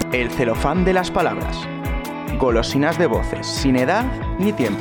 El celofán de las palabras. Golosinas de voces, sin edad ni tiempo.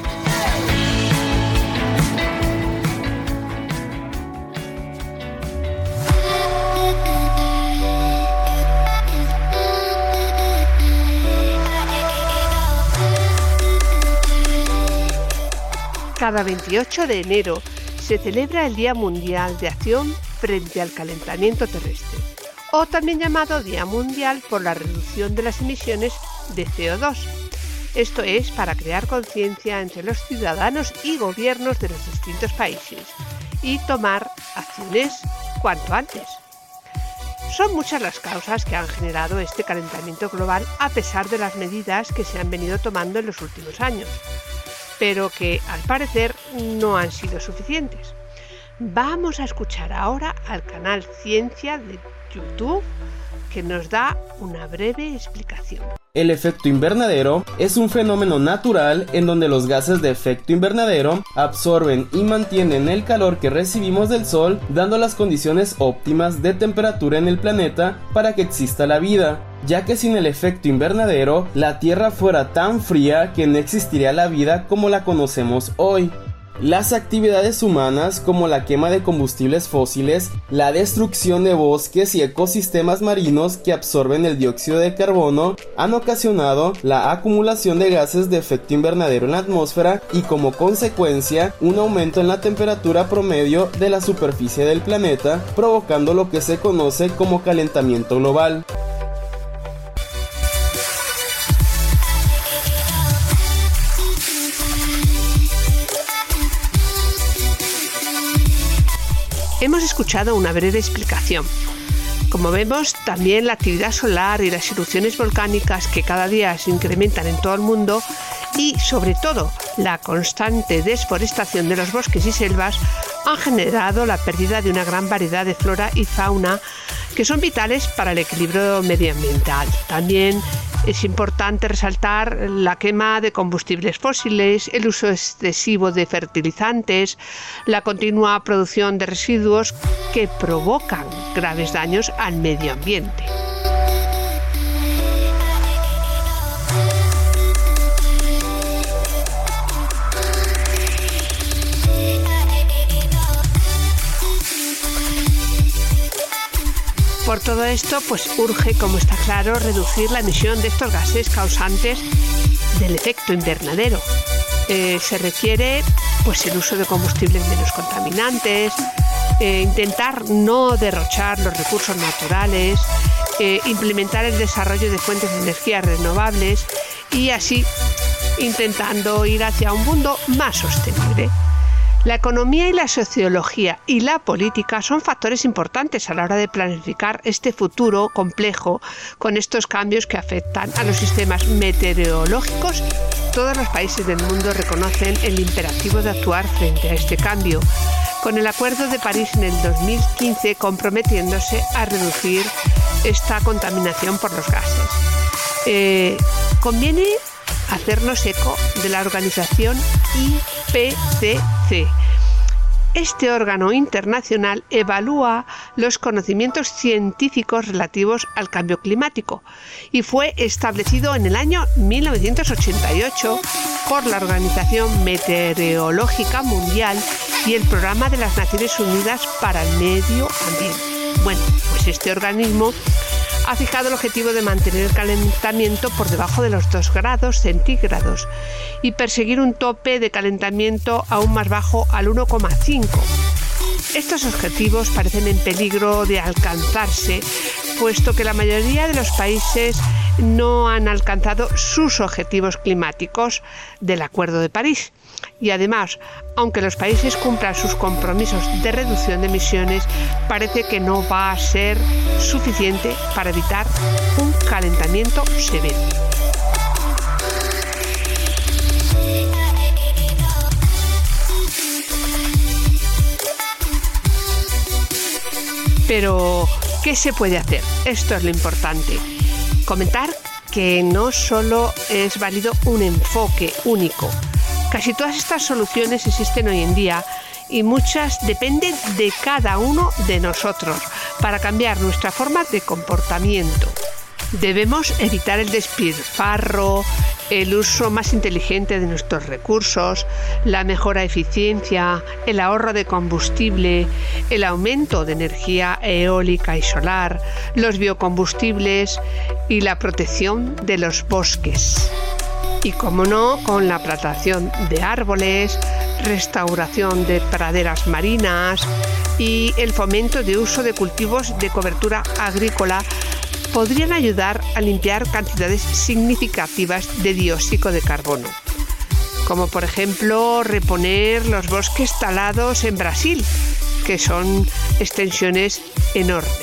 Cada 28 de enero se celebra el Día Mundial de Acción frente al Calentamiento Terrestre, o también llamado Día Mundial por la Reducción de las Emisiones de CO2. Esto es para crear conciencia entre los ciudadanos y gobiernos de los distintos países y tomar acciones cuanto antes. Son muchas las causas que han generado este calentamiento global a pesar de las medidas que se han venido tomando en los últimos años, pero que al parecer no han sido suficientes. Vamos a escuchar ahora al canal Ciencia de YouTube, que nos da una breve explicación. El efecto invernadero es un fenómeno natural en donde los gases de efecto invernadero absorben y mantienen el calor que recibimos del Sol, dando las condiciones óptimas de temperatura en el planeta para que exista la vida, ya que sin el efecto invernadero, la Tierra fuera tan fría que no existiría la vida como la conocemos hoy. Las actividades humanas como la quema de combustibles fósiles, la destrucción de bosques y ecosistemas marinos que absorben el dióxido de carbono han ocasionado la acumulación de gases de efecto invernadero en la atmósfera y como consecuencia un aumento en la temperatura promedio de la superficie del planeta, provocando lo que se conoce como calentamiento global. Hemos escuchado una breve explicación. Como vemos, también la actividad solar y las erupciones volcánicas que cada día se incrementan en todo el mundo y, sobre todo, la constante desforestación de los bosques y selvas han generado la pérdida de una gran variedad de flora y fauna que son vitales para el equilibrio medioambiental. También es importante resaltar la quema de combustibles fósiles, el uso excesivo de fertilizantes, la continua producción de residuos que provocan graves daños al medio ambiente. Por todo esto, urge, como está claro, reducir la emisión de estos gases causantes del efecto invernadero. Se requiere el uso de combustibles menos contaminantes, intentar no derrochar los recursos naturales, implementar el desarrollo de fuentes de energía renovables y así intentando ir hacia un mundo más sostenible. La economía y la sociología y la política son factores importantes a la hora de planificar este futuro complejo con estos cambios que afectan a los sistemas meteorológicos. Todos los países del mundo reconocen el imperativo de actuar frente a este cambio, con el Acuerdo de París en el 2015 comprometiéndose a reducir esta contaminación por los gases. Conviene hacernos eco de la organización IPCC. Este órgano internacional evalúa los conocimientos científicos relativos al cambio climático y fue establecido en el año 1988 por la Organización Meteorológica Mundial y el Programa de las Naciones Unidas para el Medio Ambiente. Este organismo ha fijado el objetivo de mantener el calentamiento por debajo de los 2 grados centígrados y perseguir un tope de calentamiento aún más bajo al 1,5. Estos objetivos parecen en peligro de alcanzarse, puesto que la mayoría de los países no han alcanzado sus objetivos climáticos del Acuerdo de París. Y además, aunque los países cumplan sus compromisos de reducción de emisiones, parece que no va a ser suficiente para evitar un calentamiento severo. Pero, ¿qué se puede hacer? Esto es lo importante. Comentar que no solo es válido un enfoque único. Casi todas estas soluciones existen hoy en día y muchas dependen de cada uno de nosotros para cambiar nuestra forma de comportamiento. Debemos evitar el despilfarro, el uso más inteligente de nuestros recursos, la mejora de eficiencia, el ahorro de combustible, el aumento de energía eólica y solar, los biocombustibles y la protección de los bosques. Y como no, con la plantación de árboles, restauración de praderas marinas y el fomento de uso de cultivos de cobertura agrícola podrían ayudar a limpiar cantidades significativas de dióxido de carbono, como por ejemplo reponer los bosques talados en Brasil, que son extensiones enormes.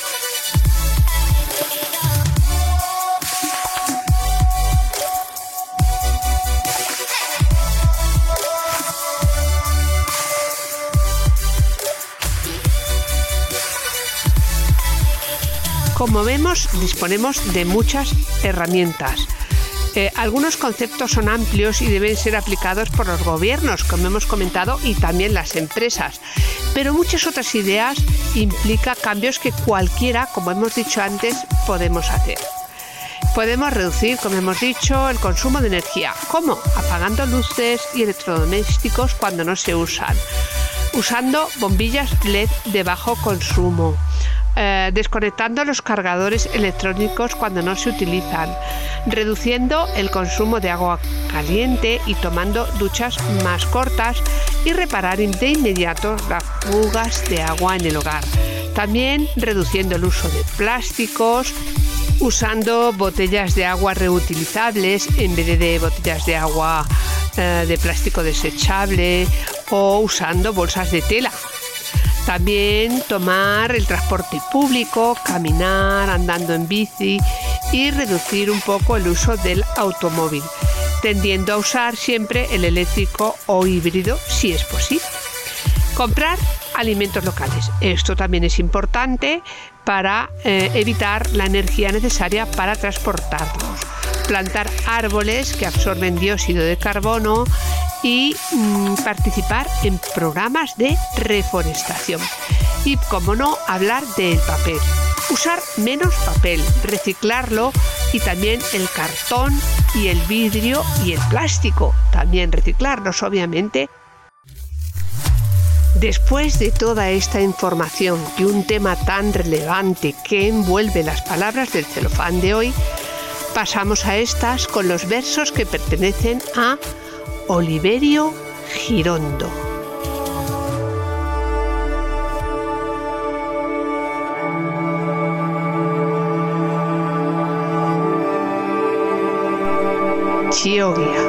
Como vemos, disponemos de muchas herramientas. Algunos conceptos son amplios y deben ser aplicados por los gobiernos, como hemos comentado, y también las empresas. Pero muchas otras ideas implican cambios que cualquiera, como hemos dicho antes, podemos hacer. Podemos reducir, como hemos dicho, el consumo de energía. ¿Cómo? Apagando luces y electrodomésticos cuando no se usan. Usando bombillas LED de bajo consumo. Desconectando los cargadores electrónicos cuando no se utilizan, reduciendo el consumo de agua caliente y tomando duchas más cortas y reparar de inmediato las fugas de agua en el hogar. También reduciendo el uso de plásticos, usando botellas de agua reutilizables en vez de botellas de agua de plástico desechable o usando bolsas de tela. También tomar el transporte público, caminar, andando en bici y reducir un poco el uso del automóvil, tendiendo a usar siempre el eléctrico o híbrido si es posible. Comprar alimentos locales. Esto también es importante para evitar la energía necesaria para transportarlos. Plantar árboles que absorben dióxido de carbono y participar en programas de reforestación. Y, como no, hablar del papel. Usar menos papel, reciclarlo, y también el cartón y el vidrio y el plástico. También reciclarlos, obviamente. Después de toda esta información y un tema tan relevante que envuelve las palabras del celofán de hoy, pasamos a estas con los versos que pertenecen a Oliverio Girondo. Chioggia.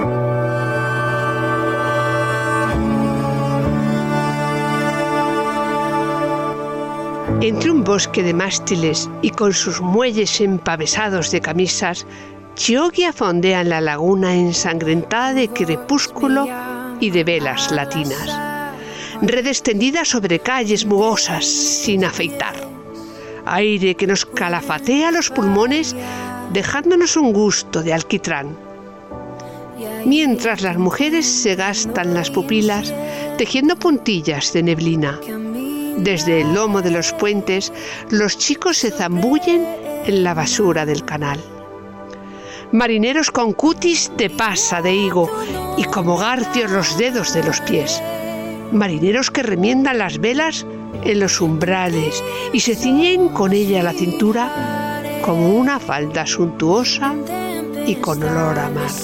Entre un bosque de mástiles y con sus muelles empavesados de camisas, Chioggia fondea en la laguna ensangrentada de crepúsculo y de velas latinas. Red extendida sobre calles mugosas sin afeitar. Aire que nos calafatea los pulmones, dejándonos un gusto de alquitrán. Mientras las mujeres se gastan las pupilas tejiendo puntillas de neblina. Desde el lomo de los puentes, los chicos se zambullen en la basura del canal. Marineros con cutis de pasa de higo y como garfios los dedos de los pies. Marineros que remiendan las velas en los umbrales y se ciñen con ella la cintura como una falda suntuosa y con olor a mar.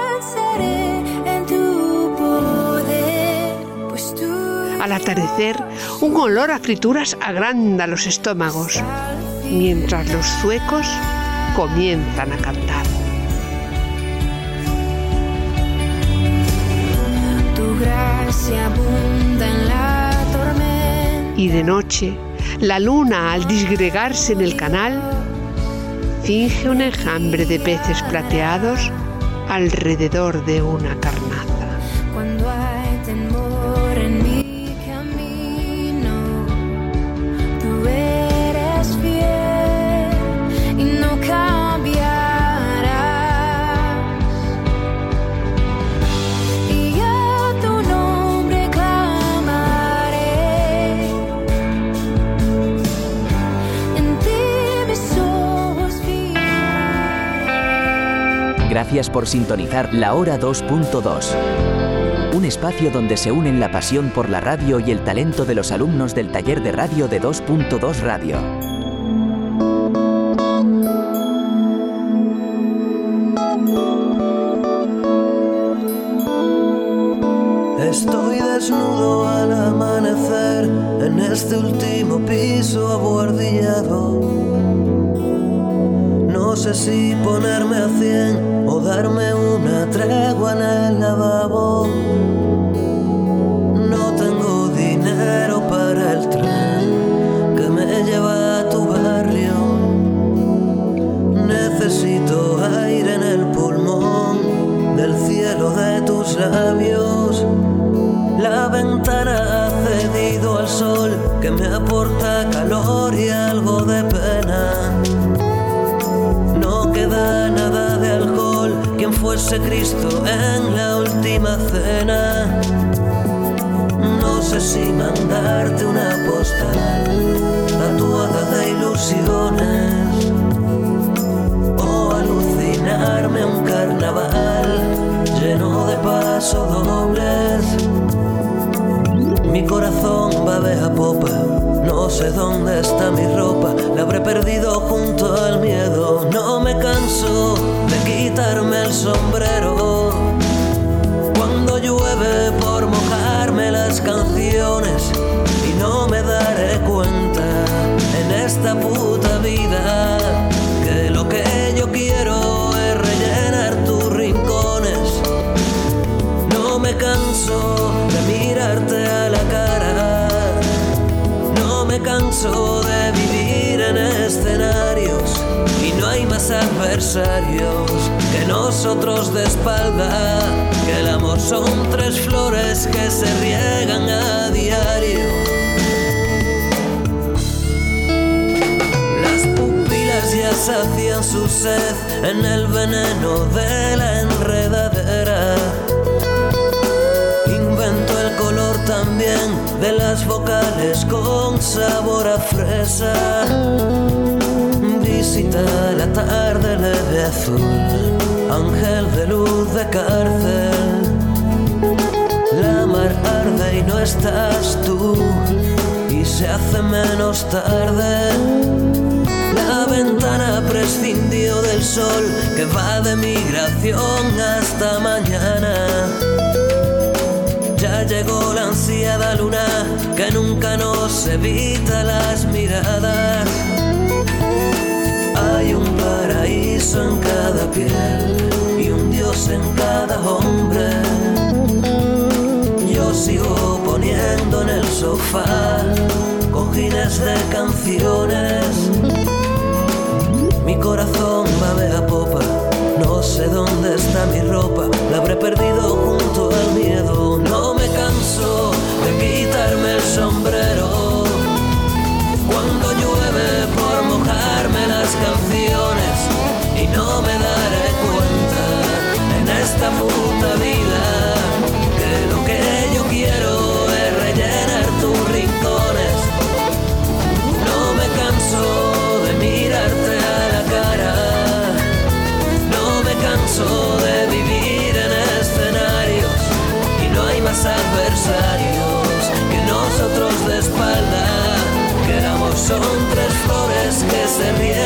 Al atardecer, un olor a frituras agranda los estómagos, mientras los zuecos comienzan a cantar. Tu gracia abunda en la tormenta. Y de noche, la luna, al disgregarse en el canal, finge un enjambre de peces plateados alrededor de una carnaza. Cuando hay temor en mí, Gracias por sintonizar La Hora 2.2. Un espacio donde se unen la pasión por la radio y el talento de los alumnos del taller de radio de 2.2 Radio. Estoy desnudo al amanecer en este último piso abuhardillado. No sé si ponerme a 100 o darme una tregua en el lavabo. No tengo dinero para el tren que me lleva a tu barrio. Necesito aire en el pulmón del cielo de tus labios. La ventana ha cedido al sol que me aporta calor y algo de pena. No queda nada de alcohol, quien fuese Cristo en la última cena. No sé si mandarte una postal tatuada de ilusiones o alucinarme a un carnaval lleno de pasodobles. Mi corazón va a popa, no sé dónde está mi ropa, la habré perdido junto al miedo. No me canso de quitarme el sombrero cuando llueve por mojarme las canciones, y no me daré cuenta en esta puta vida que lo que yo quiero es rellenar tus rincones. No me canso de mirarte a la cara, no me canso de vivir en escenarios, y no hay más adversarios que nosotros de espalda, que el amor son 3 flores que se riegan a diario. Las pupilas ya sacian su sed en el veneno de la enredadera. Invento el color también de las vocales con sabor a fresa. Visita la tarde leve azul, ángel de luz de cárcel. La mar arde y no estás tú, y se hace menos tarde. La ventana prescindió del sol que va de migración hasta mañana. Ya llegó la ansiada luna que nunca nos evita las miradas. Hay un paraíso en cada piel y un Dios en cada hombre. Yo sigo poniendo en el sofá cojines de canciones. Mi corazón va a popa, no sé dónde está mi ropa, la habré perdido junto al miedo. No me canso de quitarme el sombrero cuando llueve por mojarme las canciones, y no me daré cuenta en esta puta vida que lo que yo quiero es rellenar tus rincones. No me canso de mirarte a la cara, no me canso de vivir en escenarios, y no hay más adversarios que nosotros de espalda, que el amor son 3 flores que se ríen